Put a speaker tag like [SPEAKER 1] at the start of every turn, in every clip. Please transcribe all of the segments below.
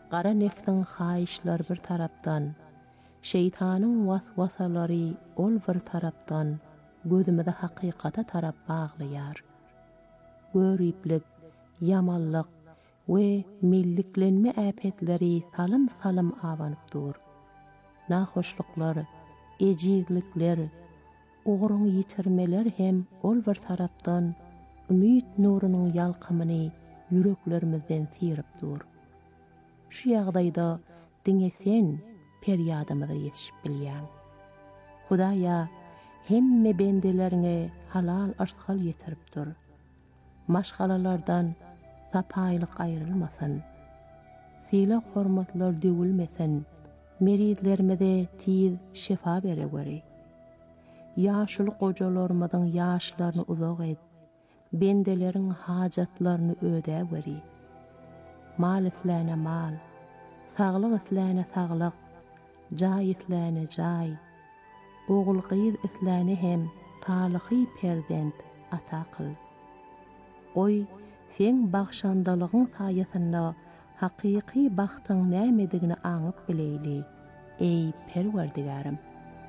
[SPEAKER 1] qara nefsin xahişler bir tarapdan, şeytanın vasvasaları ol bir tarapdan, gözümüzde hakikata tarap bağlayar. Görüplik, yamallık ve milliklenme äpetleri salım avanıp dur. Nahoşluklar, ecizlikler, uğrun yitirmeler hem ol bir taraftan ümit nurunun yalqımını yüreklerimizden sirip dur. Şu ýagdaýda diňe sen peryadymyza ýetişip bilýän. Hudaýa hemme bendelerine halal arzgal ýetirip dur. Maşgalalardan sapaýlyk aýrylmasyn. Sile hormatlar döwülmesin. Meridlerimize tiz şefa bere göre. Yaşlı kocalarımızın yaşlarını uzak et. Bendelerin hacatlarını öde göre. Mal islane mal, sağlık islane sağlık, cay islane cay. Oğul kıyız islane hem talıqi perdent ata kıl. Oy, sen bakşandalığın sayesinde hakiki baktın nämedigini aňyp bileyli. Ey Perwerdigarym.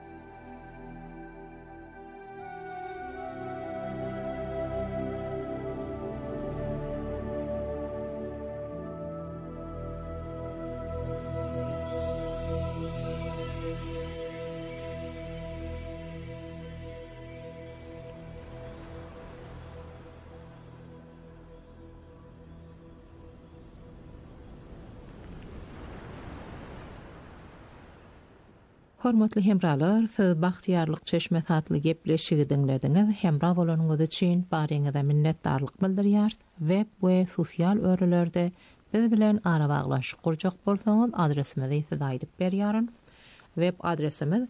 [SPEAKER 1] Hormatly hemralar, siz Baxtiýarlyk Çeşme satly gepleşigi diňlediňiz. Hemra bolanyňyz üçin baryňyza minnetdarlyk bildirýär. Web we sosial örelerde biz bilen ara baglaşyk gurjak bolsaňyz adresimizi size aýdyp berýärem. Web adresimiz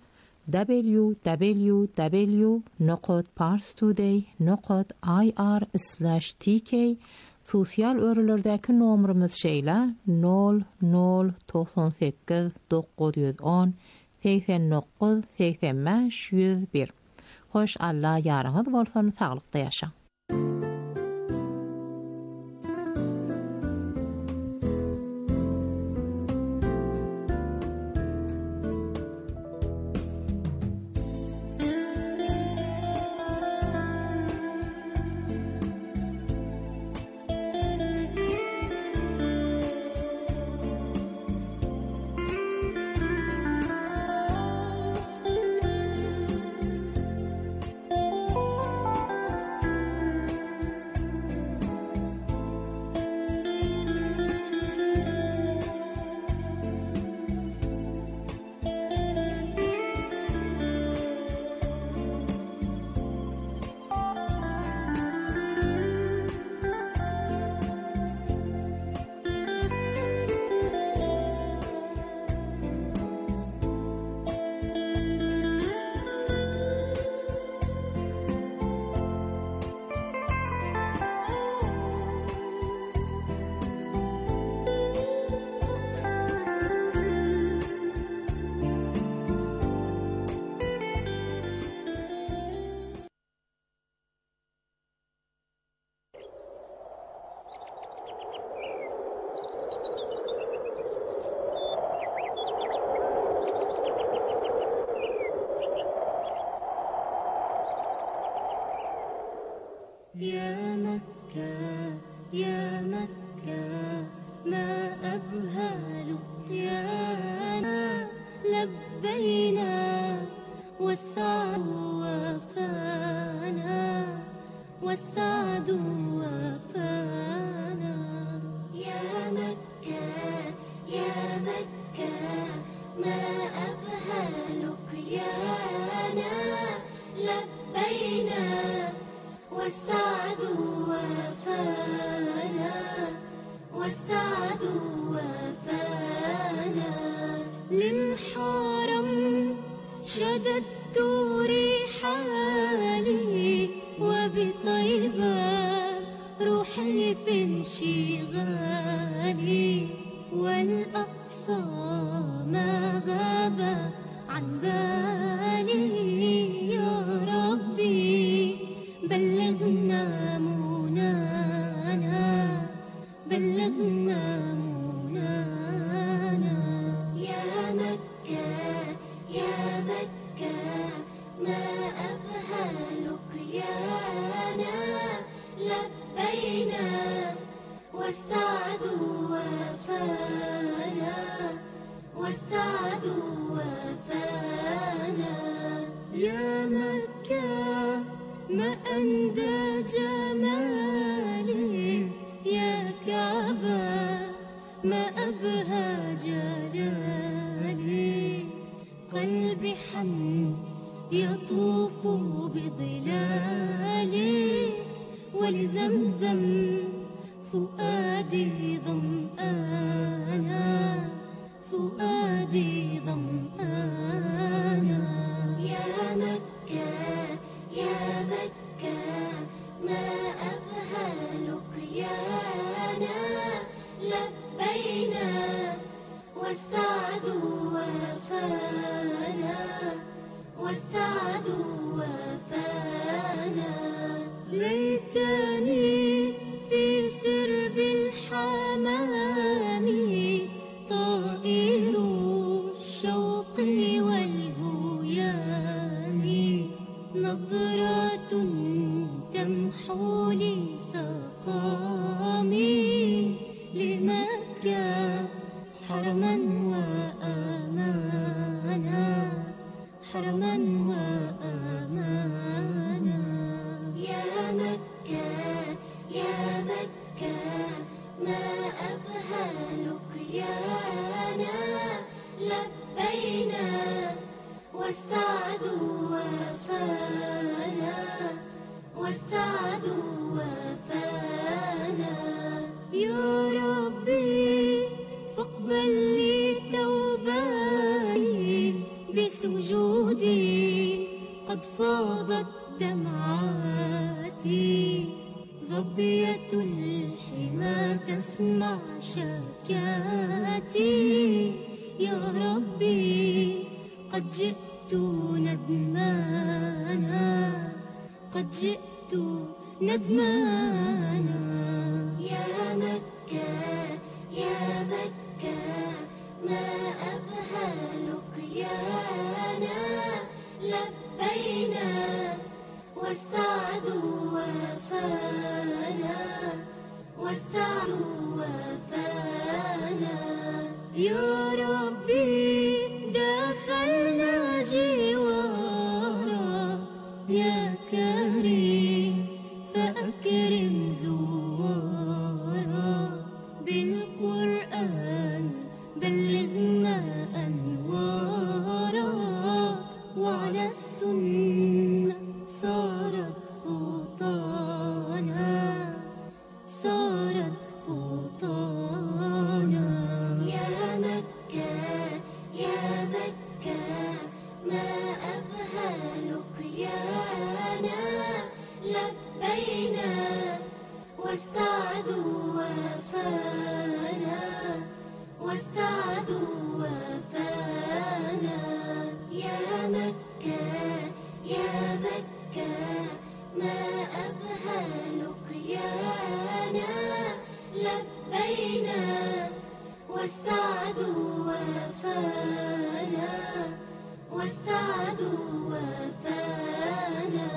[SPEAKER 1] www.parstoday.ir/tk. Sosial örelerdäki nomerimiz şeýle 0098 910 89-85-101. Hoş Allah yarınız bolsun, sağlıkta yaşa.
[SPEAKER 2] يا مكة يا مكة ما أبهى لقيانا لبينا والسعد وفانا والسعد وفانا يا مكة يا مكة ما أبهى لقيانا لبينا والسعد وفانا والسعد وفانا للحرم شددت رحالي وبطيبة روحي في انشغالي ما أبهى جلالي قلبي حن يطوف بظلالي ولزمزم فؤادي ظمآنا فؤادي ظمآنا يا مكة يا مكة ما أبهى لقيانا لبينا والسعد وفانا والسعد وفانا ليتني في سرب الحمام طائر الشوق والهيام نظرة تمحو لي سقامي لمكة حرما وأمانا حرما وأمانا يا مكة يا مكة ما أبهى لقيانا لبينا والسعد وفانا والسعد وفانا يا ربي فاقبل لي توبتي بسجودي قد فاضت دمعاتي ظبية الحمى تسمع شكاتي يا ربي قد جئت ندمانا قد جئت ندمانا يا مكة يا مكة ما أبهى لقيانا لبينا والسعد وفانا والسعد وفانا يا ربي دخلنا جوارا يا كريم فأكرم زوارا بالقرآن بلغنا أنوارا وعلى السنة صارت خطانا صارت خطانا يا مكة يا مكة ما أبهى لقيانا لبينا والسعد وفانا والسعد وفانا يا مكة يا مكة ما أبهى لقيانا لبينا والسعد وفانا والسعد وفانا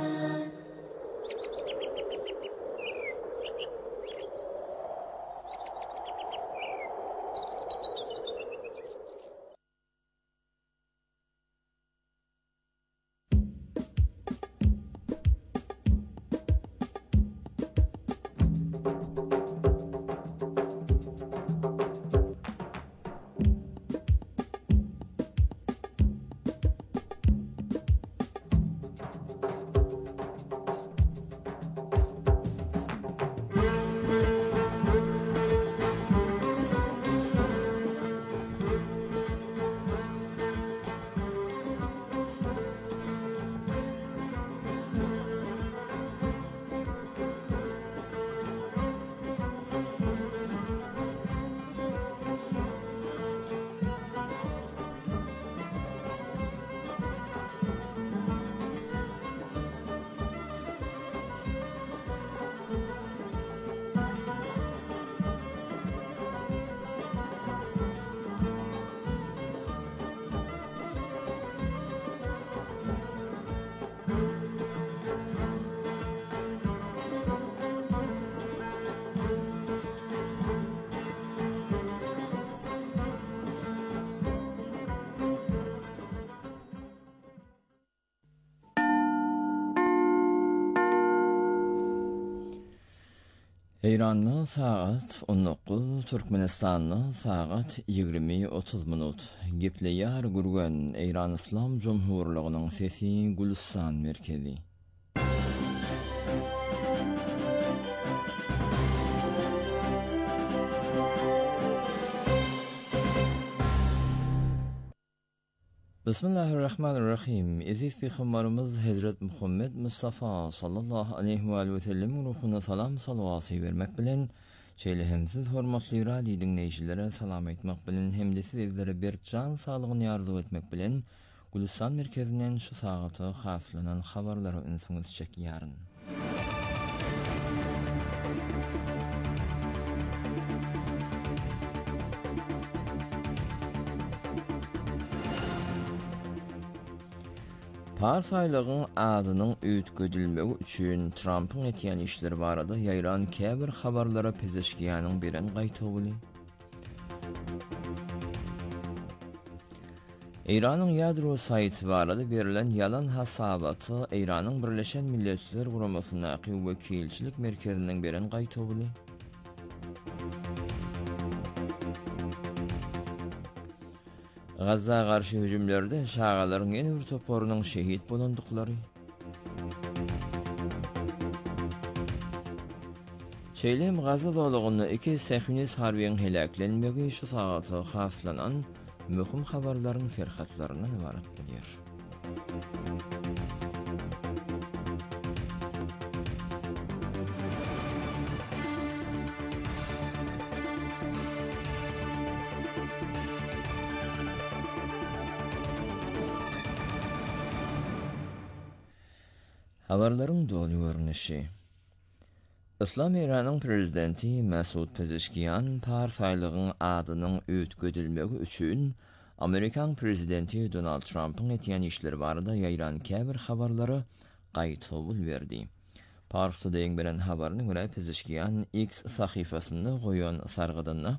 [SPEAKER 3] İran'da saat 19, Türkmenistan'da saat 20:30 minut. Gepleyar gurgan İran İslam Cumhurluğu'nun sesi Gülistan merkezi. Bismillahirrahmanirrahim. Aziz peygamberimiz Hazret Muhammed Mustafa sallallahu aleyhi ve sellem ruhuna salam salavatı vermek bilen şeýlehemsiz hormatly radio dinleýijilere salam etmek bilen hem de sizlere bir can sağlygyny arzu etmek bilen Gülistan merkezinden şu sagatı haslanan habarlary ünsüňiz çekýäryn. Parfaylygyň adynyň öýtgedilmegi üçin Trumpyň etýän işleri barada ýaýran käbir habarlara pezeşkiýanyň biren gaýtawyly. İranyň ýadro saýty barada berilen ýalan hasabaty İranyň Birleşen Milletler Guramasyna wekilçilik merkeziniň biren gaýtawyly. Gazza garşy hüjümlerde şagalaryň ýene bir toporunyň şehit bolandyklary. Şeýlem Gazza dowlagyny iki sähünis harbiýen helaklenmegi şu sagaty haslanan möhüm habarlaryň serhatlaryny ibaret bolýar. Habarlaryň dolu görnüşi. İslam İranyň prezidenti Mesut Pezeshkian parfaylygyň adynyň öýtgedilmegi üçin Amerikan prezidenti Donald Trumpyň etýän işleri barada ýaýran käbir habarlary gaýtawyl berdi. Pars Today'ň bilen habaryna görä Pezeshkian X sahyfasyna goýan sargydyna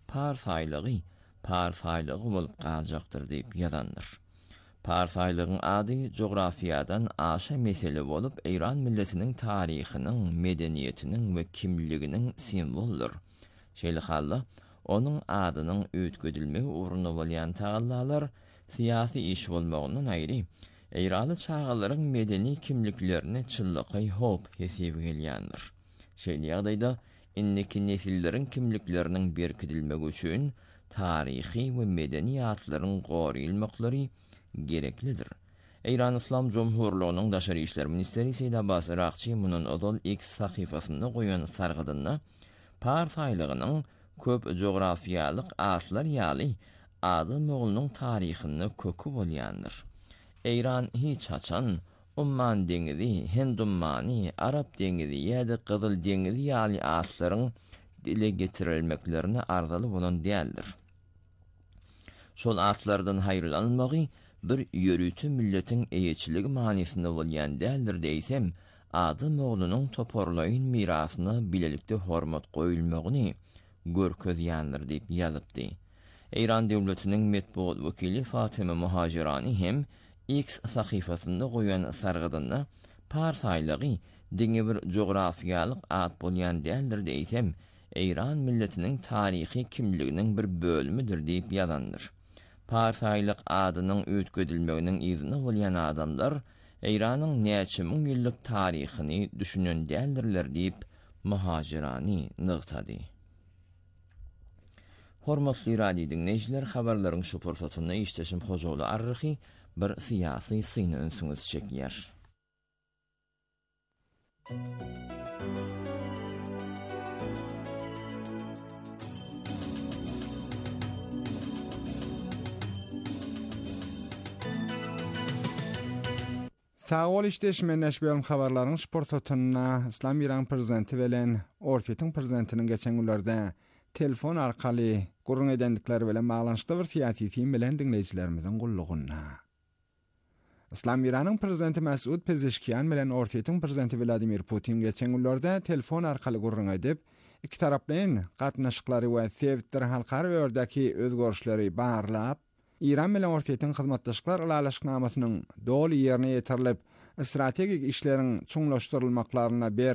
[SPEAKER 3] parfaylygy bolup galjakdyr diýip ýazandyr. Parfaylygyň ady jografiýadan aşa mesele bolup İran milletiniň taryhynyň, medeniýetiniň we kimliginiň simboldur. Şeýle halla onuň adynyň öýtgedilmegi uğruna bolýan tagallalar syýasy iş bolmagyndan aýry İranly çağalaryň medeni kimliklerini çyllyky hop hesaby gelýändir. Şeýle ýagdaýda inneki nesilleriň kimlikleriniň berkidilmegi üçin taryhy we medeni atlaryň goýulmaklary gereklidir. İran İslam Cumhurluğu'nun Daşary işler ministeri Seyyid Abbas Irakçy munun odol X sahyfasyna goýan sargydyna parfaylygynyň köp jografiýalyk atlar ýaly ady moğlunyň taryhyny kökü bolýandyr. İran hiç haçan Umman deňizi, Hindummany, Arap deňizi ýa-da Gyzyl deňizi ýaly atlaryň dile getirilmeklerini arzaly bolan däldir. Şol atlardan haýrlanmagy bir ýörütü milletiň eýetçiligi manysynda bolýan däldir diýsem, ady moğlunyň toporlaýyn mirasyna bilelikde hormat goýulmagyny görkezýändir diýip ýazypdy. İran döwletiniň metbuat wekili Fatima Muhajirani hem X sahyfasynda goýan sargydyna parfaylygy diňe bir jografiýalyk at bolýan däldir diýsem, İran milletiniň taryhy kimliginiň bir bölümüdir diýip ýazandyr. Parfaylyk adynyň öýtgedilmeginiň izni bolýan adamlar İranyň näçe müň ýyllyk taryhyny düşünen däldirler diýip Muhajirani nygtady. Hormatly radio dinleýijiler, habarlaryň şu pursatyny işleşim hojaly arryhy bir syýasy syny ünsüňiz çekýär.
[SPEAKER 4] Sağol işleşmen näşbelin habarlaryň şportatyna İslam İran prezidenti bilen Ortiýetiň prezidentiniň geçen günlerde telefon arkaly gurrun edendikleri bilen baglanşykda bir syýasy team bilen dinleýijilerimiziň gullugyna. İslam İranyň prezidenti Mesut Pezeshkian bilen Ortiýetiň prezidenti Vladimir Putin geçen günlerde telefon arkaly gurrun edip iki taraplyň gatnaşyklary we Sevitler halkary ördäki özgörüşleri barlap İran bilen Ortiýetiň hyzmatdaşyklar alalaşyknamasynyň dolu ýerine ýetirilip strategik işleriň çuňlaşdyrylmaklaryna berk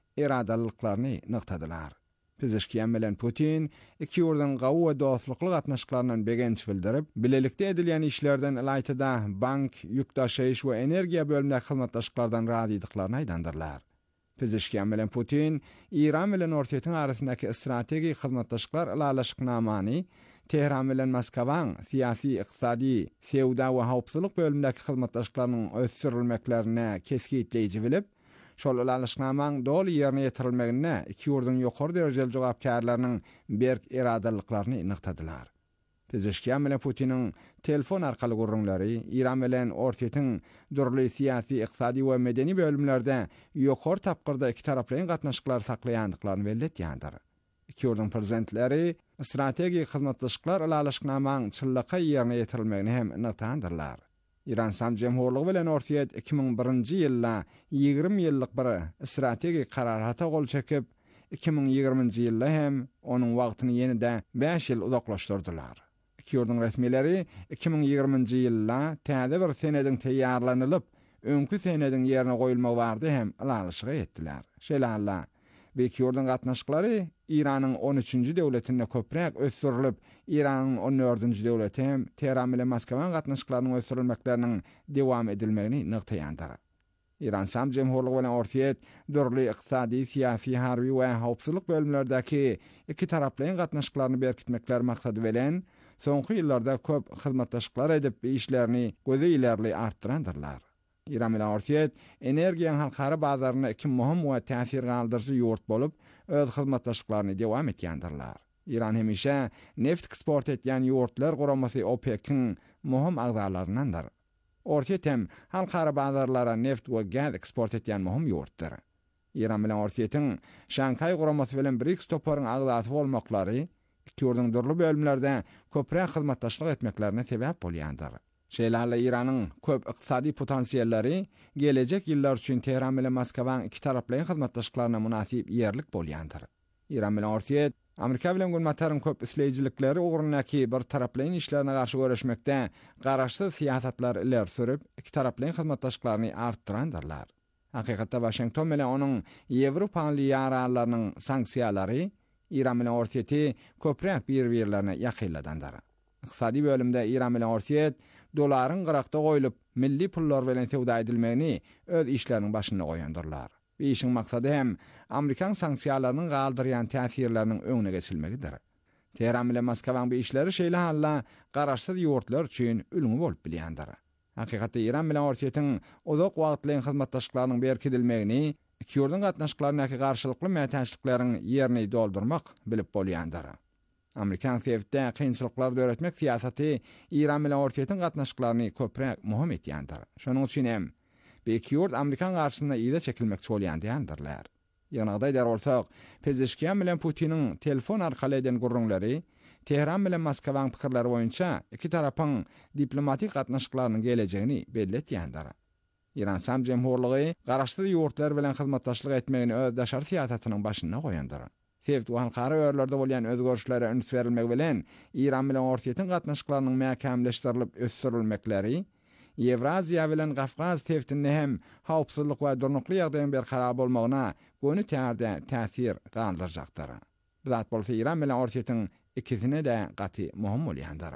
[SPEAKER 4] iradalyklaryny nyktadylar. Pezişkiýan bilen Putin iki ýurduň gawy we dostlukly gatnaşyklarynyň begenç bildirip, bilelikde edilýän işlerden ýaýtyda bank, ýük taşyýyş we energiýa bölümleri hyzmatdaşyklardan radydyklaryny aýdandyrlar. Pezişkiýan bilen Putin İran bilen Ortaýa arasyndaky strategik hyzmatdaşyklar alalaşyknamany Tehran bilen Moskwaň syýasy, ykdysady, sewda we hawpsuzlyk bölümindäki hyzmatdaşyklarynyň ösdürilmeklerine kesgitleýiji bilip, şol alalaşyknamaň doly ýerine ýetirilmegine iki ýurduň ýokary derejeli jogapkärläriniň berk iradalyklaryny nyktadylar. Pezişkiýan bilen Putiniň telefon arkaly gurrunlary İran bilen Ortaýa durly syýasy, ykdysady we medeni bölümlerde ýokary tapgyrda iki taraplyň gatnaşyklary saklaýandyklaryny belletýändir. İki ýurduň prezidentleri strategik hyzmatdaşyklar alalaşyknamaň çyllyka ýerine ýetirilmegini hem nyktandyrlar. İran Sam Jemhurlygy bilen Ortaýa 2001-nji ýylda 20 ýyllyk bir strategik kararata gol çekip 2020-nji ýylda hem onuň wagtyny ýenide 5 ýyl uzaklaşdyrdylar. İki ýurduň resmileri 2020-nji ýylda täze bir senediň teýýarlanylyp, öňkü senediň ýerine goýulmagy bardy hem alalaşyk etdiler. Şeýle ve iki ýurduň gatnaşyklary İranyň 13-nji döwletine köprek ösdürilip, İranyň 14-nji döwleti hem Tehran bilen Moskwaň gatnaşyklarynyň ösdürilmekleriniň dewam edilmegini nyktaýandyr. İran Sam Jemhurlygy bilen Ortaýa durly ykdysady, syýasy, harby we hawpsuzlyk bölümlerdäki iki taraplyň gatnaşyklaryny berkitmekler maksady bilen soňky ýyllarda köp hyzmatdaşyklar edip işlerini göze ilerli artdyrandyrlar. İran bilen Ortaýa energiýa halkara bazaryna iki möhüm we täsir galdyrjy ýurt bolup, öz hyzmatdaşyklaryny dewam etýändirler. İran hemişe neft eksport etýän ýurtlar guramasy OPEC-iň möhüm agzarlaryndandyr. Ortaýa hem halkara bazarlara neft we gaz eksport etýän möhüm ýurtdyr. İran bilen Ortaýa Şanghai guramasy bilen BRICS toparyň agzasy bolmaklary iki ýurduň durly bölümlerde köprek hyzmatdaşlyk etmeklerine sebäp bolýandyr. Şeýle İranyň köp ykdysady potensiýalleri gelecek ýyllar üçin Tehran bilen Moskwaň iki taraplyň hyzmatdaşyklaryna münasip ýerlik bolýandyr. İran bilen Ortaýa Amerika bilen gülmataryň köp isleýijilikleri ugrunyňky bir taraplyň işlerine garşy görüşmekde garaşsyz syýasatlar iler sürüp, iki taraplyň hyzmatdaşyklaryny artdyrandyrlar. Hakykatda Washington bilen onuň Ýewropaly ýaralarynyň sanksiýalary İran bilen Ortaýa köprek bir-birlerine ýakynladandyr. Ykdysady bölümde İran bilen Ortaýa dolaryň gyrakda goýulyp, milli pullar bilen sewda edilmegini öz işleriniň başyna goýandyrlar. Bu işiň maksady hem Amerikan sanksiýalarynyň galdyrýan täsirleriniň öňüne geçilmegidir. Tehran bilen Moskwaň bu işleri şeýle halla garaşsyz ýurtlar üçin ölüňi bolup bilýändir. Hakykatda İran bilen Ortaýa uzak wagtly hyzmatdaşyklarynyň berkidilmegini iki ýurduň gatnaşyklarynyň garşylykly mätäçlikleriň ýerini doldurmak bilip bolýandyr. Amerikan sewtde kynçylyklar döretmek siýasaty İran bilen Ortaýa gatnaşyklaryny köprek möhüm etýändir. Şonuň üçin hem bu iki ýurt Amerikan garşysynda ýyda çekilmekçi bolýandylar. Ýanagda der bolsak, Pezişkiýan bilen Putiniň telefon arkaly eden gurrunlary Tehran bilen Moskwaň pikirleri boýunça iki tarapyň diplomatik gatnaşyklarynyň gelejegini belletýändir. İran Sam Jemhurlygy garaşsyz ýurtlar bilen hyzmatdaşlyk etmegini öz daşary syýasatynyň başyna goýandyr. Sewt we halkara örlerde bolýan özgörüşlere öňs berilmegi bilen İran bilen Ortaýa gatnaşyklarynyň mäkämleşdirilip ösdürilmekleri Ýewraziýa bilen Gafgaz sewtinde hem hawpsuzlyk we durnukly ýagdaýyň berkarap bolmagyna göni täze täsir galdyrjakdyr. Zat bolsa İran bilen Ortaýa ikisine de gaty möhüm bolýandyr.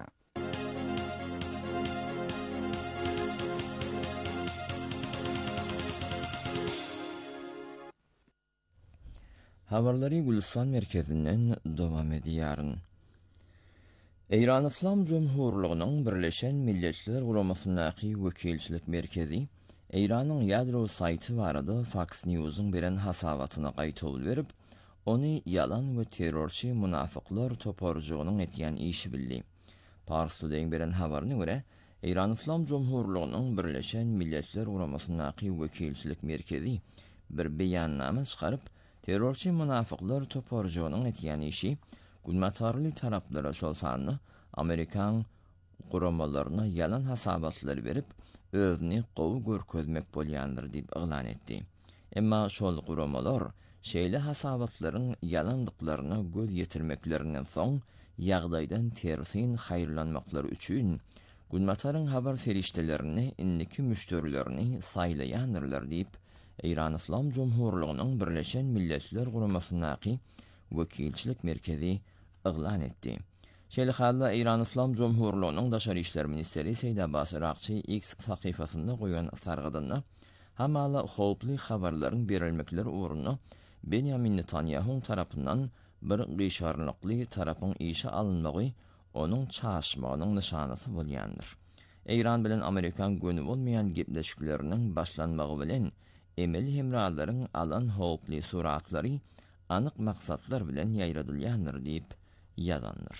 [SPEAKER 3] Habarlary Gülistan merkezinden dowam edýär. Eýran Islam Jumhurlygynyň Birleşen Milletler Guramasyndaky wekilçilik merkezi Eýranyň ýadro saýty barada Fox News'un beren hasabatyna gaýtol berip, ony yalan we terrorçy munafyklar toparjygynyň etýän işi bildi. Pars Today beren habaryna görä, Eýran Islam Jumhurlygynyň Birleşen Milletler Guramasyndaky wekilçilik merkezi bir beýannama çykaryp, terrorçy munafyklar toparjygynyň etýän işi gülmatarly taraplara şolsanly Amerikan guramalaryna yalan hasabatlar berip, özüni gowy görkezmek bolýandyr diýip elan etdi. Emma şol guramalar şeýle hasabatlaryň yalandyklaryna göz ýetirmeklerinden soň ýagdaýdan tersin haýyrlanmaklary üçin gülmataryň habar feriştelerini indiki müşterilerini saýlaýandylar diýip İran İslam Cumhurluğu'nun Birleşen Milletler Guramasındaki Vekilçilik Merkezi ıglan etdi. Şeýle halda İran İslam Cumhurluğu'nun Daşary işler ministeri Seýid Abbas Irakçy X sahypasynda goýan sargydyna hamala howply habarlaryň berilmekleri uğruna Benjamin Netanyahu tarapyndan bir gysarlykly tarapyň işe alınmagy onuň çaşmagynyň nyşanysy bolýandyr. İran bilen Amerikan gönü bolmaýan gepleşikleriniň başlanmagy bilen emel hemralaryň alan howply suratlary anyk maksatlar bilen ýaýradylýandyr diýip ýazandyr.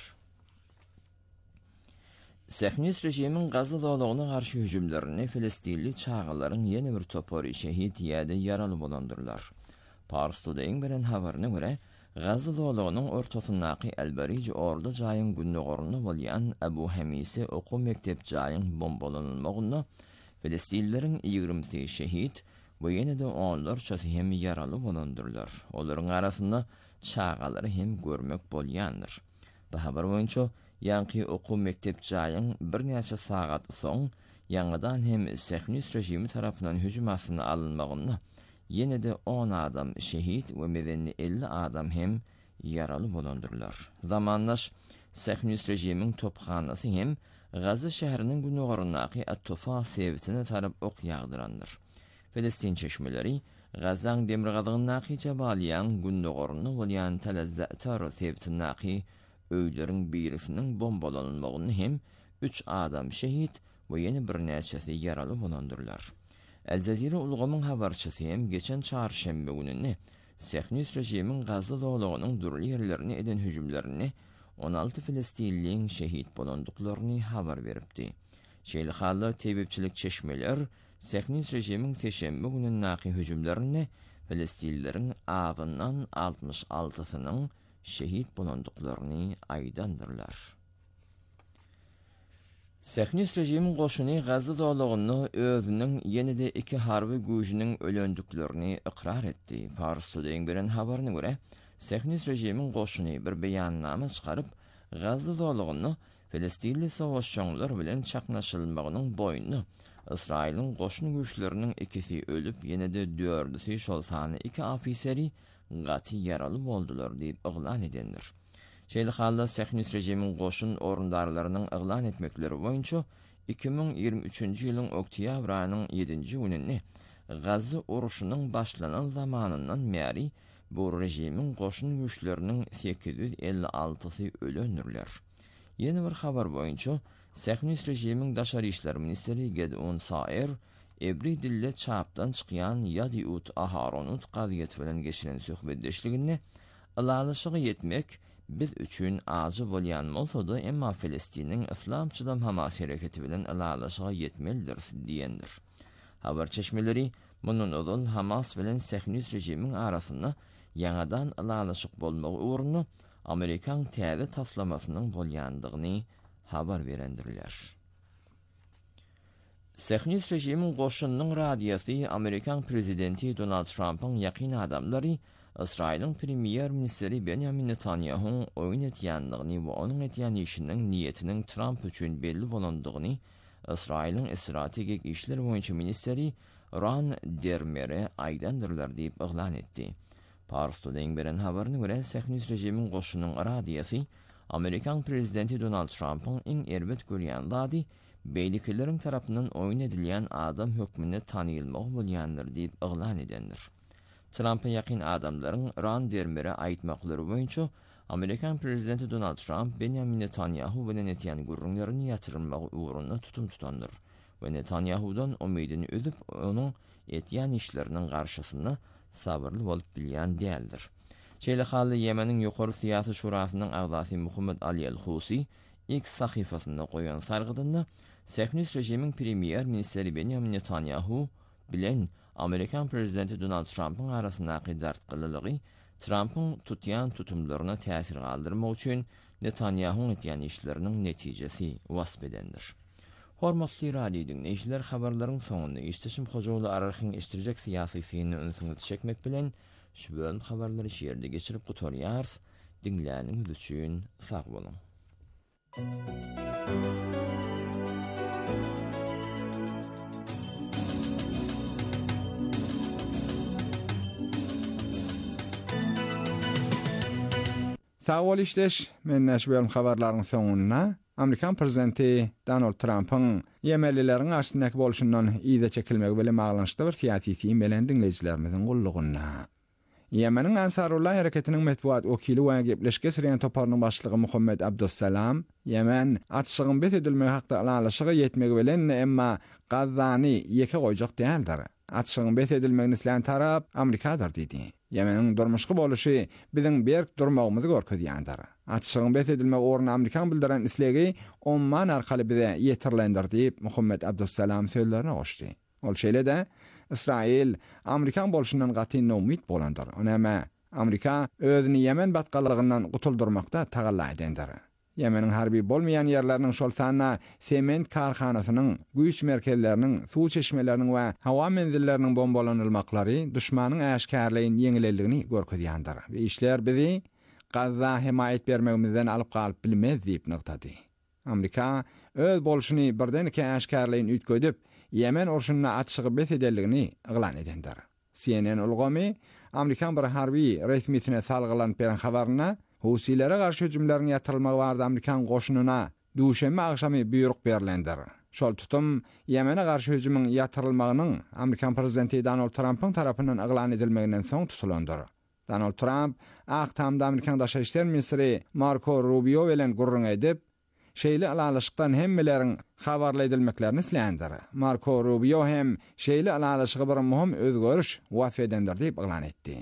[SPEAKER 3] Sehnis rejimiň Gaza dowlagyna garşy hüjümlerini Filistinli çağalaryň ýene bir topary şehit ýa-da ýaraly bolandyrlar. Pars Today'ın beren habaryna görä, Gaza dowlagynyň ortasyndaky Elberici ordu jaýyň gündögoruna bolýan Abu Hamise okuw mektep jaýyň bombalanmagyna Filistinlilerin 20 şehit we ýene-de onlarçasy hem ýaraly bolandyrlar. Olaryň arasynda çağalary hem görmek bolýandyr. Bu habar boýunça ýanky okuw mektep jaýyň bir näçe sagat soň ýangydan hem Sehnis rejimi tarapyndan hüjüm astyna alynmagyna ýene-de 10 adam şehit we medeni 50 adam hem ýaraly bolandyrlar. Zamanlaş Sehnis rejimiň tophanasy hem Gaza şäheriniň gündögorundaky At-Tufa sebitine tarap ok ýagdyrandyr. Filistin çeşmeleri Gazan demirgadygyndaky Jabalyan gündögoruna bolýan Tel-Zatar sebitindäki öýleriň birisiniň bombalanmagyny hem 3 adam şehit we ýene bir näçesi ýaraly bolandyrlar. El Jazeera ulgamyň habarçysy hem geçen çarşembe gününe Sehnis rejimiň Gaza dowlagynyň durly ýerlerine eden hüjümlerini 16 Filistinliň şehit bolandyklaryny habar beripdi. Şeýle halda tebipçilik çeşmeler Sehnis rejimiň seşembe günündäki hüjümlerini Filistinlilerin ağzından 66synyň şehit bolandyklaryny aýdandyrlar. Sehnis rejimiň goşuny Gaza dowlagyny özüniň ýene-de 2 harby güýjüniň ölendiklerini ikrar etdi. Pars Today'ın beren habaryna görä, Sehnis rejimiň goşuny bir beýannama çykaryp Gaza dowlagyny Filistinli sowuşçular bilen çaknaşylmagynyň boýuny İsrail'in goşun güýçleriniň ikisi ölüp ýene-de 4-si şol sany 2 ofiseri gaty ýaraly boldular diýip yglan edendir. Şeýle halda Sehnis rejimiň goşun orundarlarynyň yglan etmekleri boýunça 2023-nji ýylyň oktyabr aýynyň 7-nji gününe Gaza uruşunyň başlanan zamanyndan bäri bu rejimiň goşun güýçleriniň 856-sy ölendirler. Ýene bir habar boýunça Sehnis rejimiň Daşary işler ministeri Gedon Sair ebri dille çapdan çykýan Yadiut Aharonut gaziýet bilen geçiren söhbetdeşligine alalyşygy ýetmek biz üçin azy bolýan bolsa-da emma Filistiniň islamçydan Hamas hereketi bilen alalyşyga ýetmelidir diýendir. Habar çeşmeleri munun uzun Hamas bilen Sehnis rejimiň arasynda ýangadan alalyşyk bolmagy uğruna Amerikan täze taslamasynyň bolýandygyny habar berendirler. Sehnis rejimiň goşunyň radiýasy Amerikan prezidenti Donald Trump'ın ýakyn adamlary İsrail'in premier ministeri Benjamin Netanyahu oýun etýändigini we onuň etýän işiniň niýetiniň Trump üçin belli bolandygyny İsrail'in strategik işler boýunça ministeri Ron Dermer'e aýdandyrlar diýip yglan etdi. Pars Today'ın beren habaryna görä Sehnis rejimiň goşunyň radiýasy Amerikan prezidenti Donald Trump'ın iň erbet görýän zady beýliklilerin tarapyndan oýun edilýän adam hökmüne tanýylmagy bolýandyr diýip yglan edendir. Trump'a ýakyn adamlaryň Ron Dermer'e aýtmaklary boýunça Amerikan prezidenti Donald Trump Benjamin Netanyahu bilen etýän gurrunlaryny ýatyrmagy uğruna tutum tutandyr we Netanyahu'dan umydini üzüp onuň etýän işleriniň garşysynda sabırly bolup bilýän däldir. Şeýle halda Ýemeniň ýokary syýasy şurasynyň agzasy Muhammed Ali el-Husi X sahypasynda goýan sargydynda Sehnis rejimiň premier ministeri Benjamin Netanyahu bilen Amerikan prezidenti Donald Trump'ın arasyndaky dartgylylygy Trump'ın tutýan tutumlaryna täsir galdyrmak üçin Netanyahu etýän işleriniň netijesi wasp edendir. Hormatly radio dinleýijiler, habarlaryň soňunda işleşim hojaly ararhyň iştirjek syýasy syny öňsüňe çekmek bilen şu bölüm habarlary şeýerde geçirip gutorýar. Dinläniňiz üçin sag bolun.
[SPEAKER 4] Sağol işleş menneş bölüm habarlaryň soňuna Amerikan prezidenti Donald Trump'ın Yemenlilerin arasyndaky bolşundan ýyza çekilmegi bilen maglanyşdy bir siýasy film bilen dinleýijilerimiziň gulluguna. Yemenin Ansarullah hareketinin metbuat okili we gepleşge sürýän toparnyň başlygy Muhammed Abdussalam, Yemen atşygyň besedilmegi hakda alaşygy ýetmegi bilen emma Gazzany ýeke goýjak däldir. Atşygyň besedilmegini isleýän tarap Amerikadyr diýdi. Yemenin durmuşky boluşy biziň berk durmagymyzy görkezýändir. Atşygyň besedilmegi orna Amerikan bildiren islegi Oman arkaly bize ýetirlendir diýip Muhammed Abdussalam sözlerine goşdy. Ol şeýle-de İsrail Amerikan bolşundan gaty umyt bolandyr. Onama Amerika özüni Yemen batgalygyndan gutuldurmakda tagalla edendir. Yemenin harbi bolmayan yerlerinin şol sanna sement karhanasynyň, güýç merkezleriniň, suw çeşmeleriniň we hawa menzilleriniň bombalanylmaklary düşmanyň äşkärliğini ýeňileligini görkezýändir. We işler bizi Gazza himayet bermegimizden alyp galyp bilmez diýip nykdady. Amerika öz bolşuny birdenike äşkärliğini ütgödüp Yemen orşunna atşygy besedelligini iglan edendir. CNN ulgamy Amerikan bir harbi resmisine salgylanyp beren habaryna Husilere garşy hüjümleriň ýatyrylmagy bardy Amerikan goşununa duşenme agşamy buyruk berilendir. Şol tutum Yemene garşy hüjümüň ýatyrylmagynyň Amerikan prezidenti Donald Trump'ın tarapyndan iglan edilmeginden soň tutulandyr. Donald Trump Aktamda Amerikan Daşa işler ministri Marco Rubio bilen gurrun edip şeýle alalaşykdan hemmeleriň habarly edilmeklerini isleýändir. Marco Rubio hem şeýle alalaşygy bir muhim özgörüş wagt edendir diýip iglan etdi.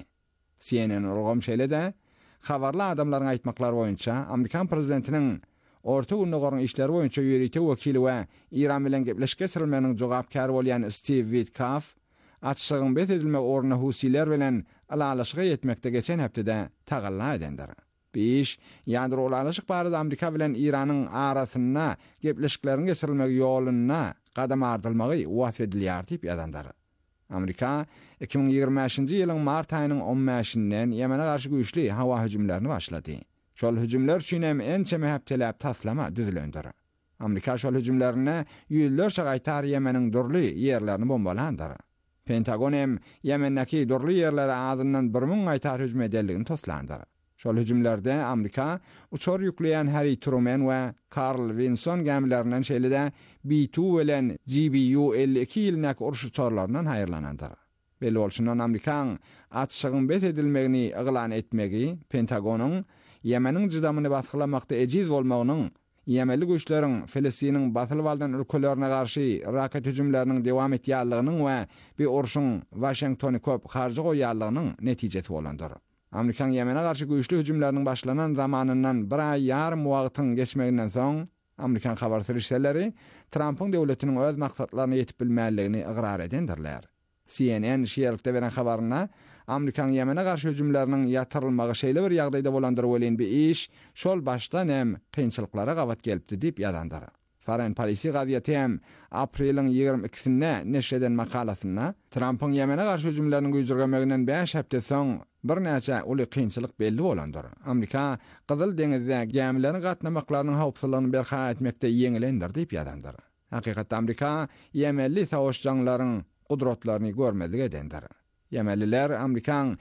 [SPEAKER 4] CNN ulgam şeýle-de habarly adamlaryň aýtmaklary boýunça Amerikan prezidentiniň Orta Günnägörüň işleri boýunça ýörüýte wekili we İran bilen gepleşge sürmeniň jogapkary bolýan Steve Witkoff atşygyň besedilmek orna Husiler bilen alalaşyga ýetmekde geçen hepdede tagalla edendir. Beş, ýa-da olalaşyk barada Amerika bilen İranyň arasyna gepleşiklerin geçirilmegi ýoluna gadam ardylmagy wagt edilýär diýip ýazandyr. Amerika 2025-nji ýylyň mart aýynyň 15-inden Yemene garşy güýçli hawa hüjümlerini başlady. Şol hüjümler üçin hem ençe hepdelap taslama düzülendir. Amerika şol hüjümlerine ýüzlerçe gaýtar Yemeniň durly ýerlerini bombalandyr. Pentagon hem Yemendäki durly ýerlere azyndan 1000 gaýtar hüjüm edenligini toslandyr. Şol hüjümlerde Amerika uçar ýükleýän Harry Truman we Carl Vinson gemilerinden şeýle-de B-2 bilen GBU-52 ýylynaky uruş uçarlaryndan haýyrlanandyr. Belli bolşundan Amerikan atşygyň besedilmegini iglan etmegi Pentagonyň Yemeniň jydamyny basgylamakda ejiz bolmagynyň Yemenli güýçleriň Filistiniň basylyp aldan ülkelerine garşy raket hüjümleriniň dewam etýänliginyň we bir uruşyň Washingtony köp harjy goýanlygynyň netijesi bolandyr. Amerikan Yemene garşy güýçli hüjümleriniň başlanan zamanyndan bir aý ýarym wagtyň geçmeginden soň Amerikan habar serişleri Trump'ın döwletiniň öz maksatlaryna ýetip bilmäligini igrar edendirler. CNN şeýerlikde beren habaryna Amerikan Yemene garşy hüjümleriniň ýatyrylmagy şeýle bir ýagdaýda bolandyr bolan bir iş şol başdan hem kynçylyklara gabat gelipdi diýip ýazandyr. Foreign Policy gaziýeti hem aprelyň 22-sinde neşreden makalasyna Trump'ın Yemene garşy hüjümleriniň güýjürgemeginden 5 hepde soň bir näçe uly kynçylyk belli bolandyr. Amerika Gyzyl deňizde gemileriň gatnamaklarynyň hawpsuzlygyny berhana etmekde ýeňilendir diýip ýazandyr. Hakykatda Amerika Yemenli savaşçılaryň gudratlaryny görmezlik edendir. Yemenliler Amerikan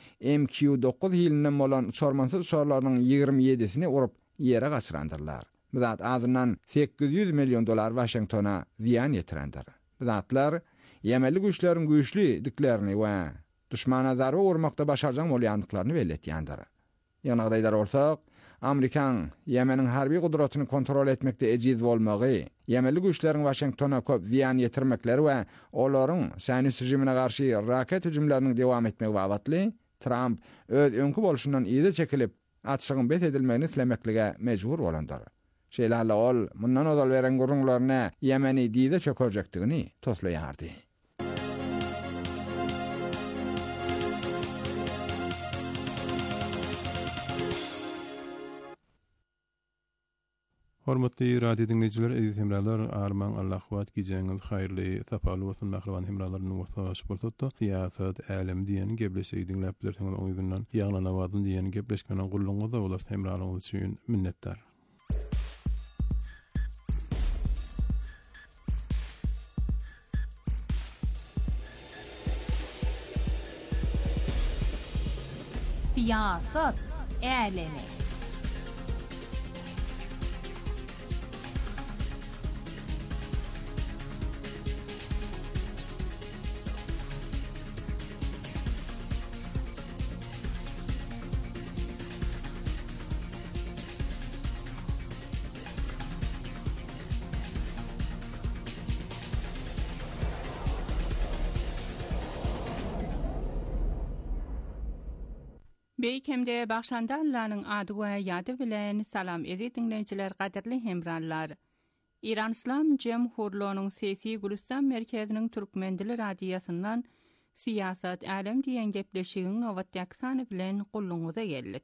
[SPEAKER 4] MQ-9 hilinden bolan uçarmansız uçarlarynyň 27-sini urup ýere gaçyrandyrlar. Bu zat azyndan $800 milyon Washingtona ziyan ýetirendir. Bu zatlar Yemenli güýçleriň güýçli diklerini we düşmana zary urmakda başarjak bolýandyklaryny belli etýändir. Ýanagdaýlar bolsak, Amerikan Yemeniň harbi gudratyny kontrol etmekde ejiz bolmagy, Yemenli güýçleriň Washingtona köp ziyan ýetirmekleri we olaryň Sionist rejimine garşy raket hüjümleriniň dewam etmegi babatly Trump öz öňkü bolşundan ýyzy çekilip atşygyň besedilmegini islemeklige mejbur bolandyr. Şeýle ol mundan odal beren gurrunlaryna Yemeni diýde çökerjekdigini toslaýardy.
[SPEAKER 5] Hormatly radio dinleyijiler, aziz hemralar, arman Allah wagt gijeňiz haýyrly, tapaly bolsun mahrawan hemralaryň wagtaş boltdy. Siýasat, älim diýen gepleşigi dinläp bilersiňiz oňyzyndan ýaglanawadym diýen gepleşmeniň gulluňyza bolar hemralaryňyz üçin minnetdar.
[SPEAKER 6] Siýasat, älemi Beýkemde başlanda Allah'ın adı we ýady bilen salam edi dinleýijiler, gaderli hemrallar. İran İslam Cemhurluğunyň sesi Gülistan merkeziniň Türkmendili radiýasyndan siyasat alem diýen gepleşigiň nowat ýaksany bilen gulluňyza geldik.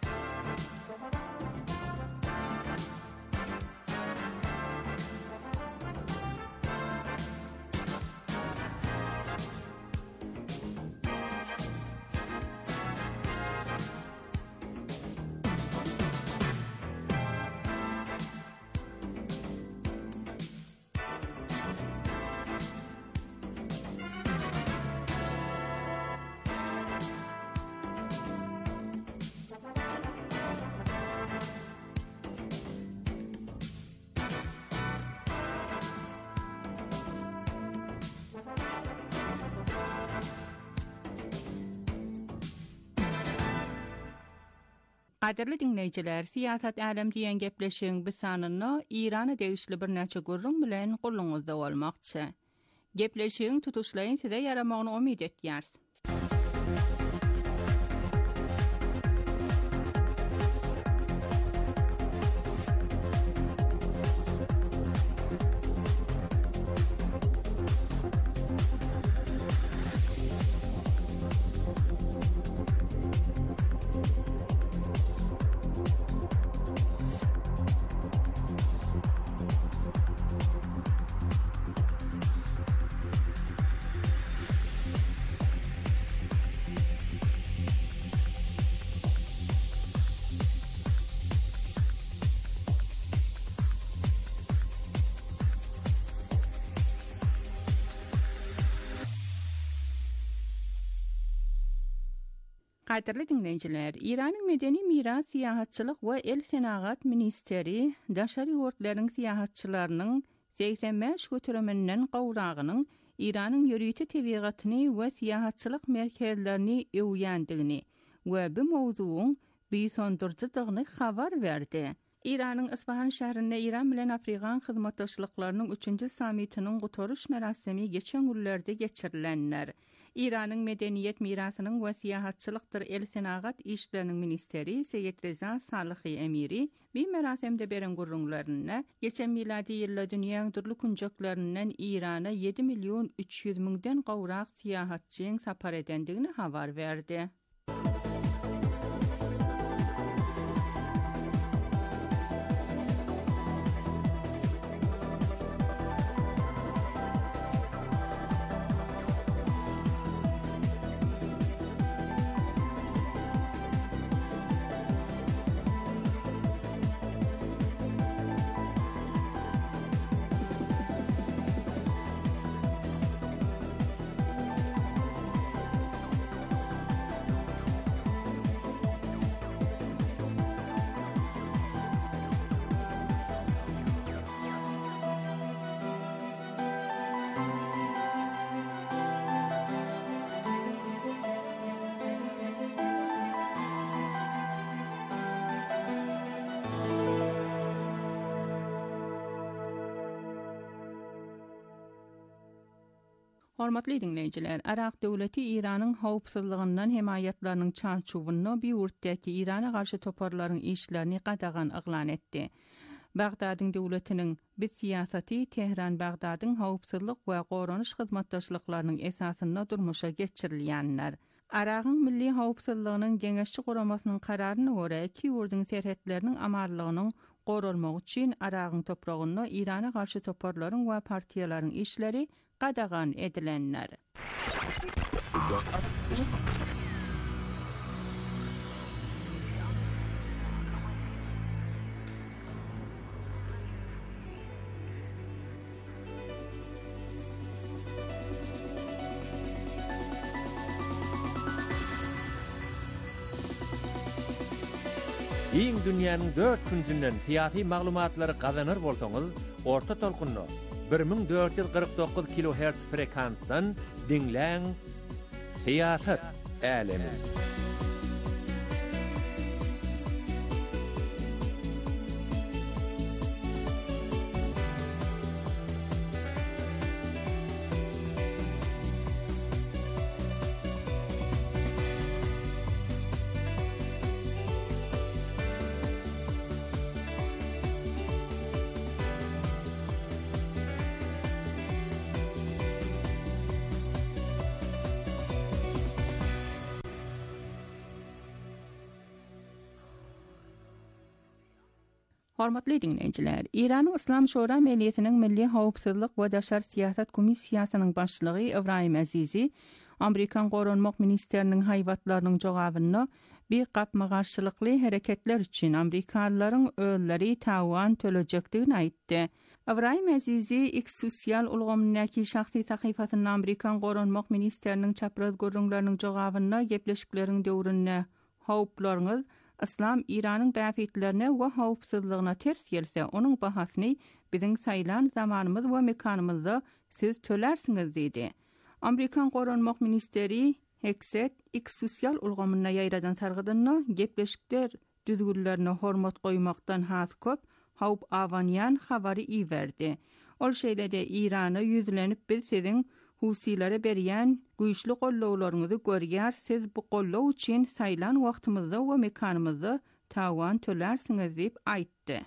[SPEAKER 6] Gaderli dinleýijiler, siyasat alem diýen gepleşigiň bu sanyny Irana degişli bir näçe gurrun bilen gulluňyzda bolmakçy. Gepleşigiň tutuşlaryň size ýaramagyny umyt etýärs. Gaderli dinleýijiler, Iranyň medeni miras, siýahatçylyk we el senagat ministeri daşary ýurtlaryň siýahatçylarynyň 85 götürümenden gowragynyň Iranyň ýörüýti tebigatyny we siýahatçylyk merkezlerini öwýändigini we bu mowzuwyň beýsondurjydygyny habar berdi. İran'ın Isfahan şäherinde İran bilen Afrikan hyzmatdaşlyklarynyň 3-nji samitiniň gutoruş merasimi geçen günlerde geçirilenler. İran'ın medeniýet mirasynyň we siýahatçylykdyr el senagat işleriniň ministeri Seyyed Reza Salyhy Emiri bir merasimde beren gurrunlaryna geçen miladi ýylda dünýäniň turly kunjaklarynyň Irana 7.300.000den gowrak siýahatçyň sapar edendigini habar berdi. Hormatly dinleýijiler, Irak döwleti Iranyň howpsuzlygyndan himayatlarynyň çarçuwyny bir ýurtdaky Irana garşy toparlaryň işlerini gadagan yglan etdi. Bagdadyň döwletiniň bu siýasaty Tehran Bagdadyň howpsuzlyk we goranyş hyzmatdaşlyklarynyň esasyna durmuşa geçirilýänler. Irak'ın milli howpsuzlygynyň geňeşçi goramasynyň kararyna görä iki ýurdyň serhetleriniň amarlygynyň gorulmagy üçin Irak'ın topragyny Irana garşy toparlaryň we partiýalaryň işleri qadagan edilenler.
[SPEAKER 7] Iň dünýäniň 4 künsünden fiýaty maglumatlary gazanır bolsaňyz, orta tolkunly 1449 kHz frekansdan dinläň Siýasat alemi.
[SPEAKER 6] Hormatly dinleyijiler, İran İslam Şura Milliyetiniň Milli Howpsuzlyk we Daşary Siýasat Komissiýasynyň başlygy Ibrahim Azizi, Amerikan Goranmak Ministeriniň haýwatlarynyň jogabyny bir gapma garşylykly hereketler üçin Amerikalılaryň ölleri tawan tölejekdigini aýtdy. Ibrahim Azizi X sosial ulgamyndaky şahsy takyfatynyň Amerikan Goranmak Ministeriniň çapraz görüňleriniň jogabyny gepleşikleriň döwründe howplaryňyz İslam İranyň bäfitlerine we howpsuzlygyna ters gelse, onuň bahasyny biziň saýlan zamanymyz we mekanymyzda siz tölersiňiz diýdi. Amerikan Goranmak Ministeri Hekset X sosial ulgamyna ýaýradan targydyny gepleşikler düzgünlerine hormat goýmakdan has köp hawp awanyan habary iýerdi. Ol şeýlede İrany ýüzlenip biz siziň husilere berýän güýçli gollawlaryňyzy görýär, siz bu gollaw üçin saýlan wagtymyzda we mekanymyzda tawan tölersiňiz diýip aýtdy.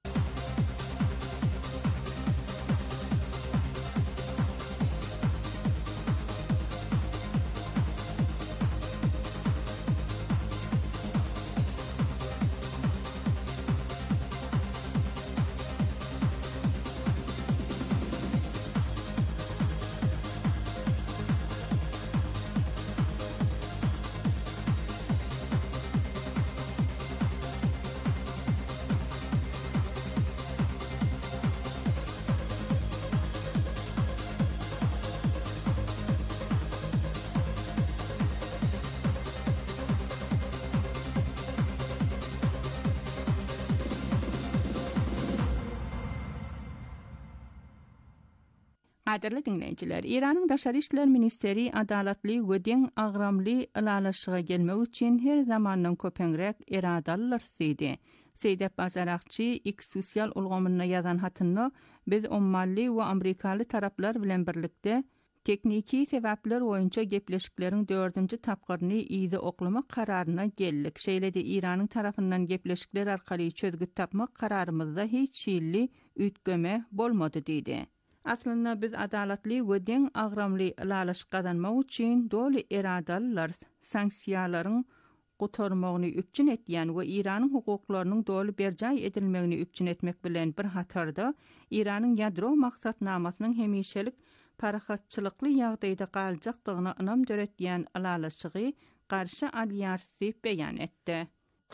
[SPEAKER 6] Qadirli dinleyijiler, İranyň Daşary işler ministeri adalatly we deň agramly ılalaşyga gelmek üçin her zamandan köpeňrek iradalylar diýdi. Seýdep Bazarakçy X sosial ulgamyna ýazan hatyny biz ummally we Amerikaly taraplar bilen birlikde tekniki sebäpler boýunça gepleşikleriň 4-nji tapgyryny ýyzy oklamak kararyna geldik. Şeýlede İranyň tarapyndan gepleşikler arkaly çözgüt tapmak kararymyzda hiç şeýli ütgeme bolmady diýdi. Aslında biz adalatly we deň agramly ılalaşyk gazanmak üçin doly iradalylar sanksiýalaryň gotarmagyny üpçün etýän we Iranyň hukuklarynyň doly berjay edilmegini üpçün etmek bilen bir hatarda Iranyň ýadro maksatnamasynyň hemişelik parahatçylykly ýagdaýda galjakdygyna ynam döretýän ılalaşygy garşy alýansy beýan etdi.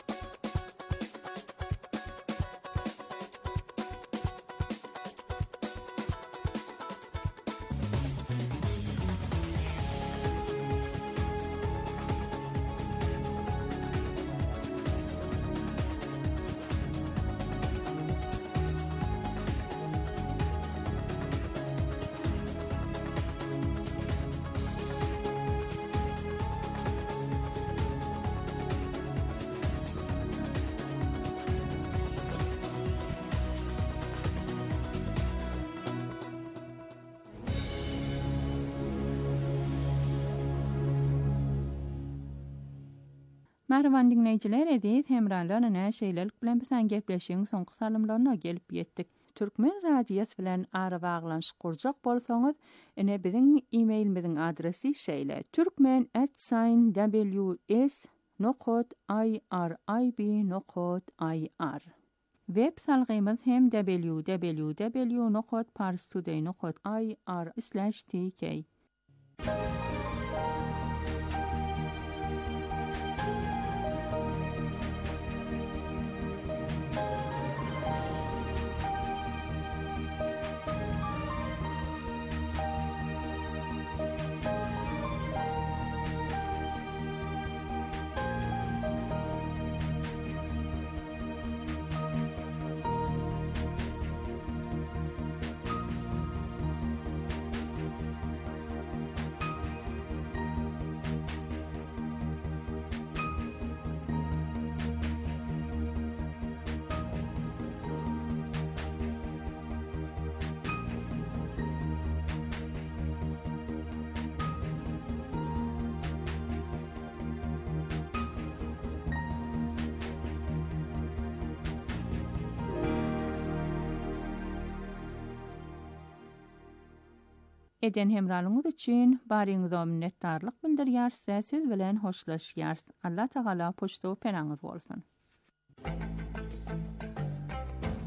[SPEAKER 6] Merhaban dinleyijiler, edis hemralarına şeýlelik bilen bilen gepleşiň soňky salymlaryna gelip ýetdik. Türkmen radiýasy bilen ara baglanşyk kurjak bolsaňyz, ene biziň e-mailimiziň adresi şeýle: turkmen@ws.irib.ir. Web salgymyz hem www.parstoday.ir/tk. Eden hemralyňyz üçin baryňyza minnetdarlyk bildirýär, siz bilen hoşlaşýar. Allah Taala poçtaw penaňyz bolsun.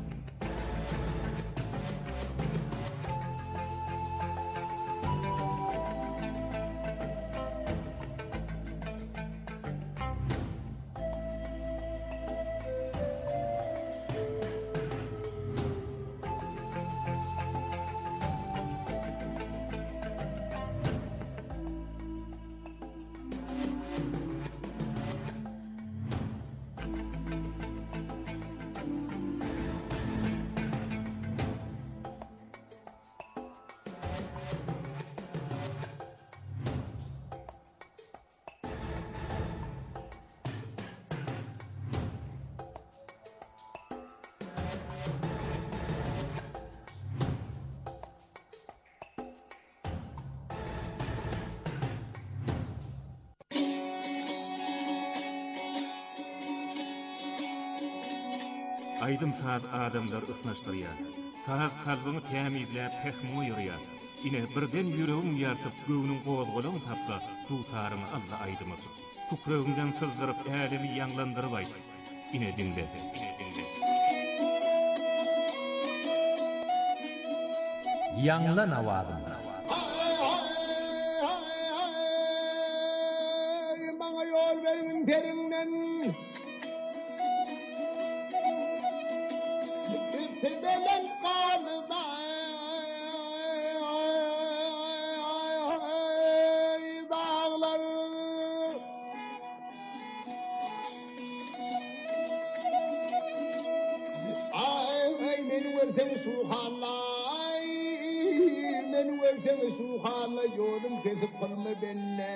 [SPEAKER 8] Aydın saat adamlar ısnaşdırýar. Saat kalbyny tämizläp pehmu ýörýär. Ine birden ýüregiň ýartyp göwnüň gowazgalagyny tapsa, dutaryny Allah aýdymyk. Kukröginden sızdyryp älemi ýanglandyryp aýt. Ine dinle.
[SPEAKER 7] Ýangla nawabym.
[SPEAKER 9] Maňa ýol berin perinden. Tebelen qalda. Dağlar. Ay men werten suhalay. Men werten suhalay ýolum kesip qalma benne.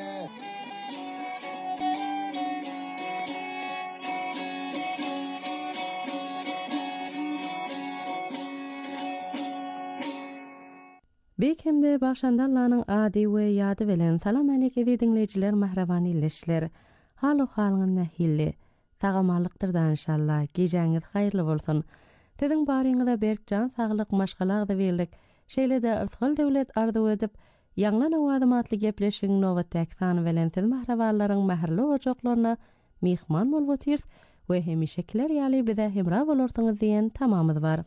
[SPEAKER 10] Bekemde başandallanyň ady we ýady bilen salam aleyke dinleýijiler, mahraban illeşler. Haly halyň nähilli. Tagamalykdyrdan inşallah. Gejeňiz haýyrly bolsun. Tediň baryňyzda berkjan saglyk maşgalagda berlik. Şeýlede ırtgal döwlet arzu edip, ýanglan awadymatly gepleşiň nowatdak sany bilen tez mahrabanlaryň mähirli ojaklaryna mihman bolup otyr we hemişekiler ýaly bize hemra bolarsyňyz diýen tamamyz bar.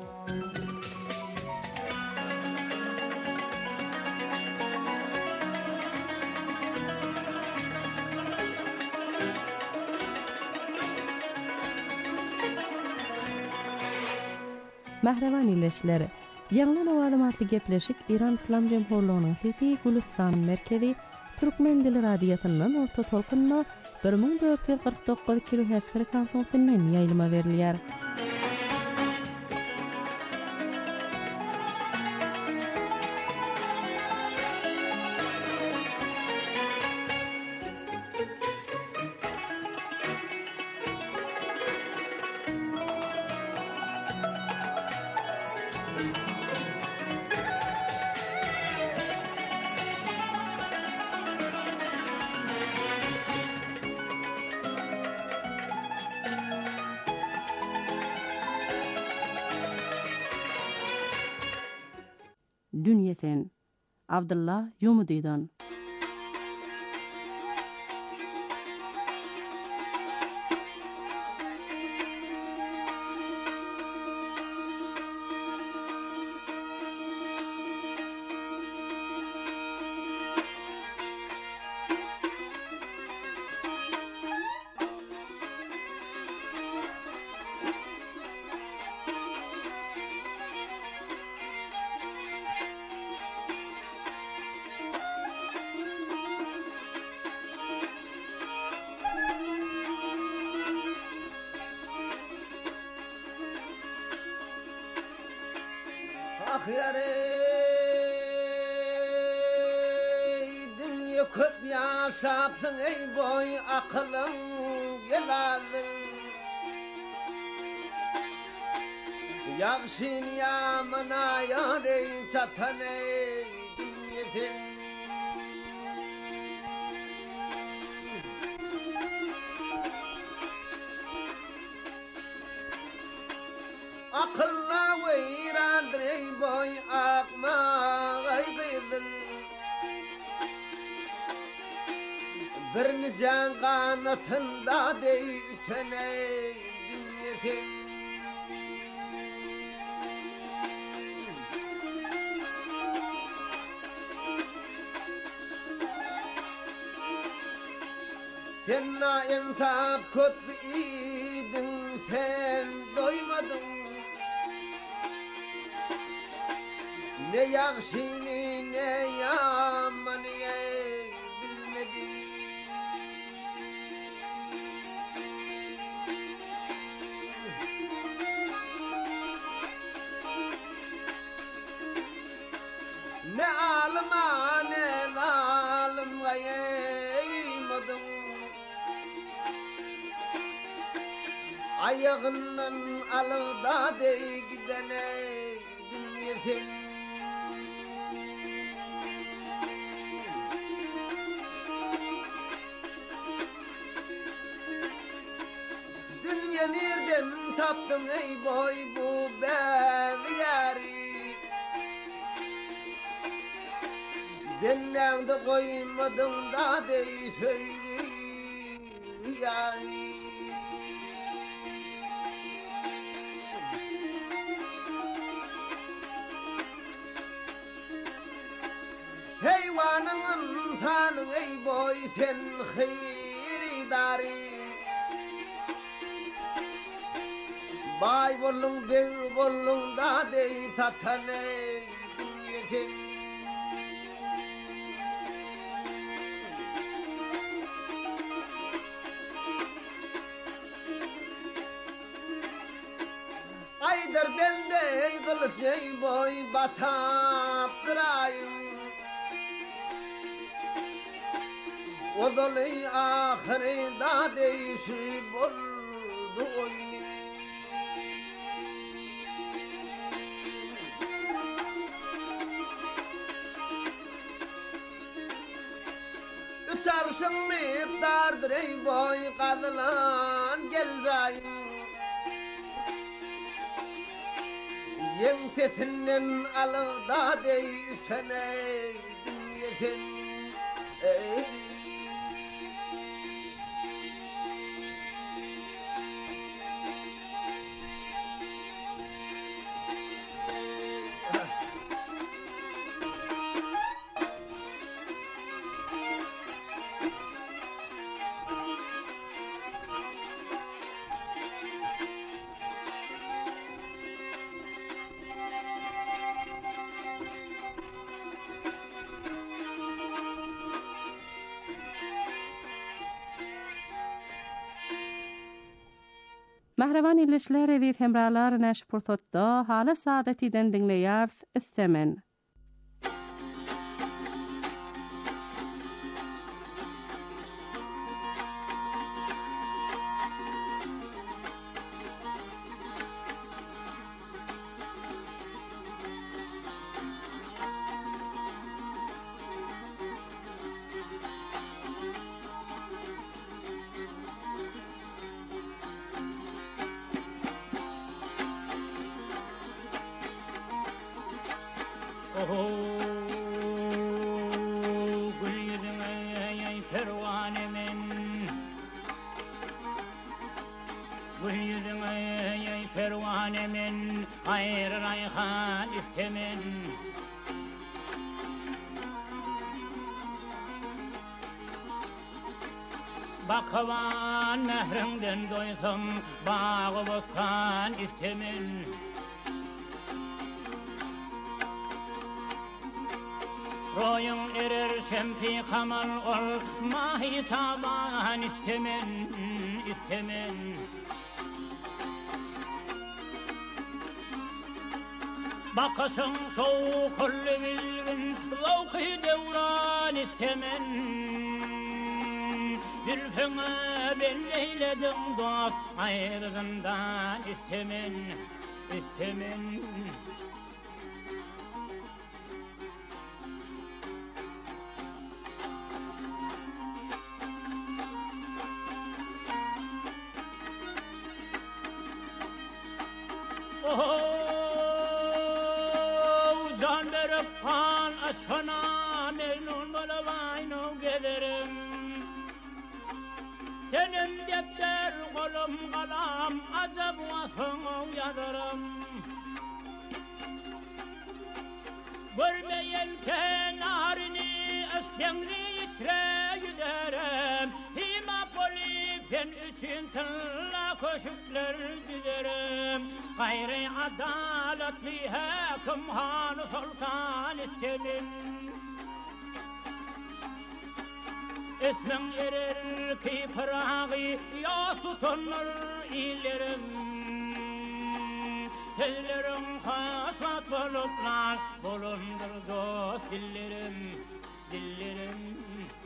[SPEAKER 10] Mahraban illeşler, ýanglan awadymatly gepleşik İran İslam Jemhurlygynyň Sesi Gulistan merkezi Türkmen dili radiosynyň orta tolkunna 1449 kHz frekansiýasynyň ýaýlyma berilýär. Dünyeten Abdullah Yumudidan.
[SPEAKER 11] Dünya köp yaşapsın ey boy akılın geladır. Yakşin yamına yarey çatan ey dünyetin. Akılla veyrandır ey boy akma gaybıdır. Birini can kanatında dey üten ey dünyetin. Kenna entap köp idin sen doymadın. Ne yakşini ne yamanı bilmedin. Ne alma ne zalim gayeymadım. Ayağından alıda dey gidene dünyetin. Dünya nereden tapdım ey boy bu bezgari. Dinlendi koymadın da dey söyle yani. Heyvanın tanın ey boy sen hayridari. Bay bolun bel bolun da dey tatane dünyetin. Aydır belde kılıç ey boy bataptırayım. Odalı ahire da değişi buldu oyunu. Çarşın miptardır ey boy kadılan geleceğim. Yentetinden alı da dey ütene dünyetin.
[SPEAKER 10] Mahravan ilişler edit hemralar neş purtotda hala saadetiden dinleyarz istemen.
[SPEAKER 12] Gül yüzüne ey pervanemin, gül yüzüne ey pervanemin, ayrı rayhan istemin. Bakavan mehrinden doysam, bağı bostan istemin. Royun erer şemfi kamal ol, mahi taban istemin, istemin. Bakasın soğuk kullu bilgin, lavkı devran istemin. Zülfüne belleyledim dost, ayrılığından istemin, istemin. Can verip pan aşkına memnun olayım gelirim. Senin defter kolum kalam acab vasını yazarım. Görmeyen kenarını östengri içre giderim. Hima polifen için tınla köşükler dizerim. Gayri adaletli hakim hanı sultan istemin. Esmen erer ki pırağı ya tutunur illerim. Ellerim hasmat bulutlar bulundur dost dillerim, dillerim.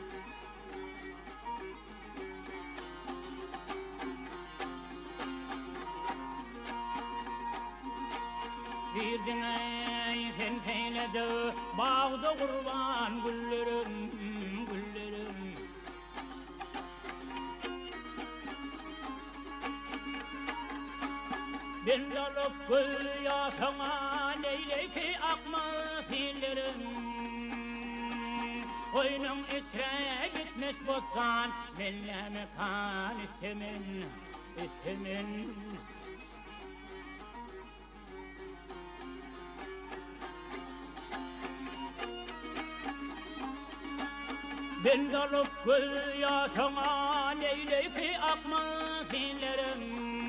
[SPEAKER 12] Birdin ey sen peyledi bağda kurban güllerim, güllerim. Ben dalıp gül yaşama leyleki akma sillerim Oyunun içre gitmiş bozkan Melleme kan istemin Ben dalıp gül yaşama leyleki akma sillerim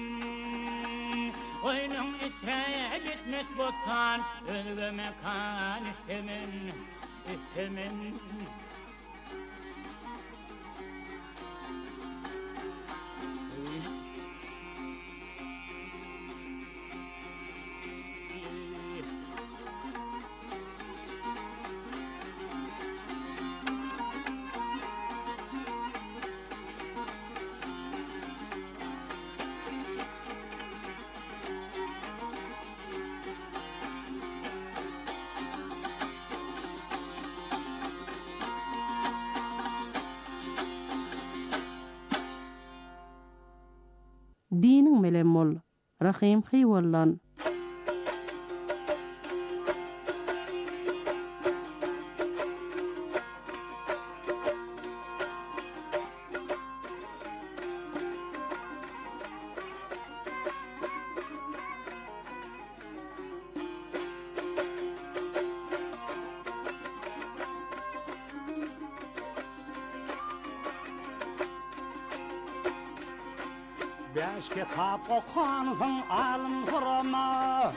[SPEAKER 12] Oyunun içre gitmiş bozkan Ölüme kan istemin
[SPEAKER 10] Dinin melemol, Rahim Hiwallan.
[SPEAKER 12] Beş kitap okuansın alım sırama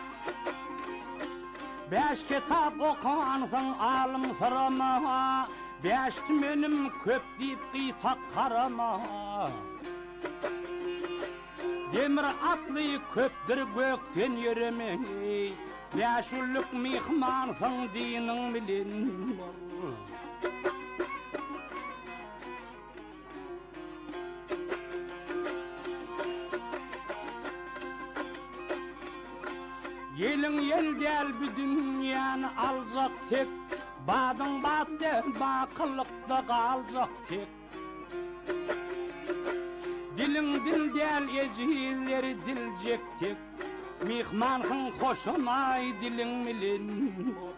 [SPEAKER 12] Beş kitap okuansın alım sırama Beş benim köp deyip kıytak karama Demir atlı köptür gökten yürüme Beş ulluk mihmansın dinin bilin Yelin yel del bir dünyanı alacak tek Badın battı bakılıkta kalacak tek Dilin dil del ecihilleri dilecek tek Mihmanın hoşunay dilin milin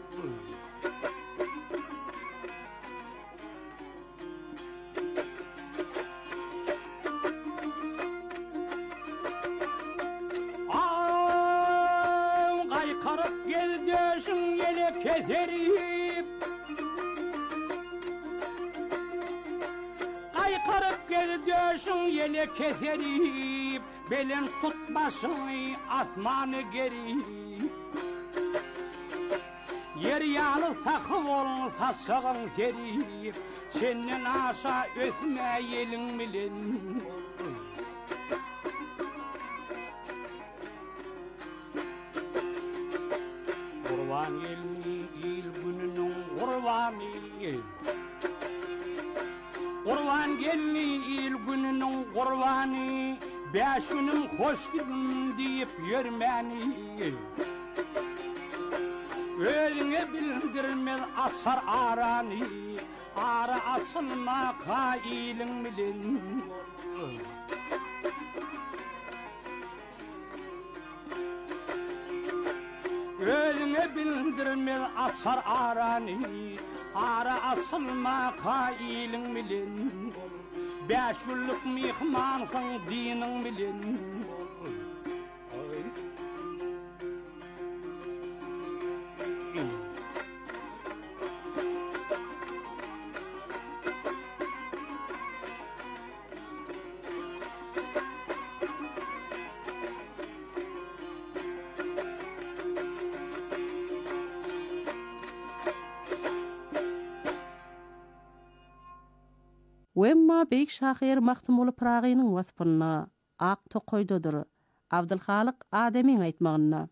[SPEAKER 12] Kaykırıp gel diyorsun yele keserip Belin tutmasın asmanı geri Yer yalı sakı olsa sığın serip Senin aşağı ösme yelin bilin Kurban gelini il gününün kurbanı Kurban gelini il gününün kurbanı Beş günüm hoş gidin deyip yürmeni Ölüne bildirmez asar aranı Ara asılma kailin bilin Ölüne bildirmez asar aranı Ara asılma kailin bilin Beş yıllık mihmansın dinin bilin
[SPEAKER 10] Wemma Beyk Şahir Mahtumul Pragi'nin vasfına aq toqoydodur. Abdülhalik Adem'in aytmağına.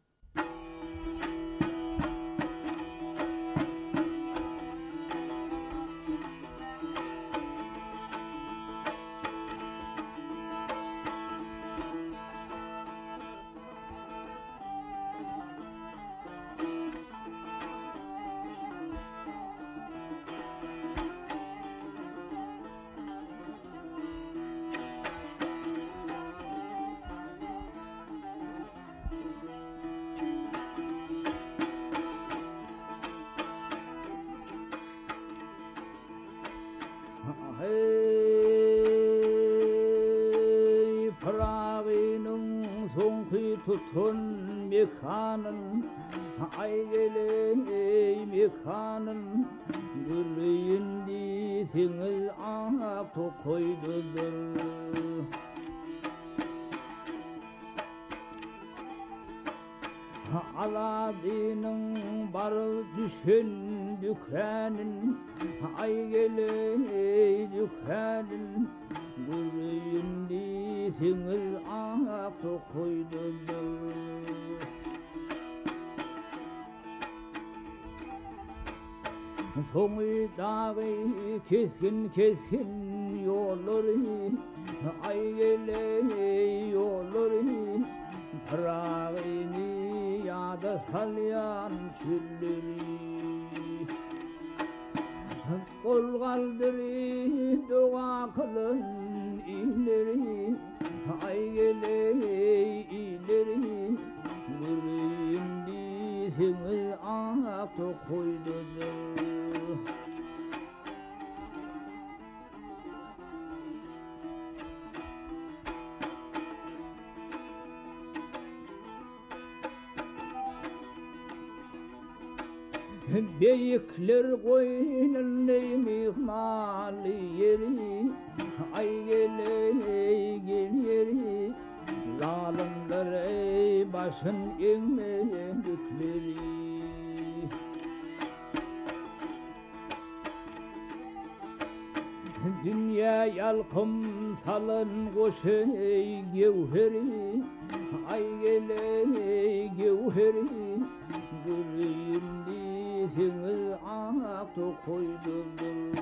[SPEAKER 12] tutun mekanın ay geley mekanın gülüyündi seniz ak koydudur Aladinin barı düşen dükkanın ay geley dükkanın gülüyündi seniz ak koydudur Soňy dagy keskin keskin ýollary ay geley ýollary Paragyny ýada salýan çülleri Kol galdyry doga kılın ileri ay geley ileri Güründi seniz ak koydudur Beyikler koyunun mihmalı yeri ay geley gel yeri zalimler ey başın eğmedikleri Dünya yalkım salın koşey gevheri ay geley gevheri Gülüyündi seniz ak koydudur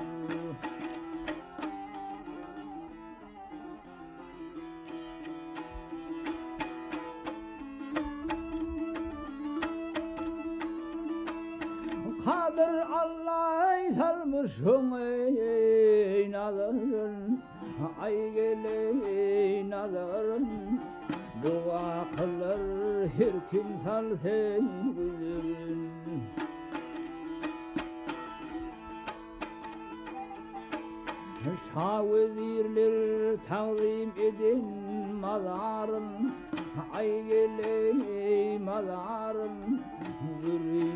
[SPEAKER 12] Kadir Allah salmışım ey nazarın ay geley nazarın Dua kılar her kim salsen güzerin Şavezirler tazim edin mazarın ay geley mazarın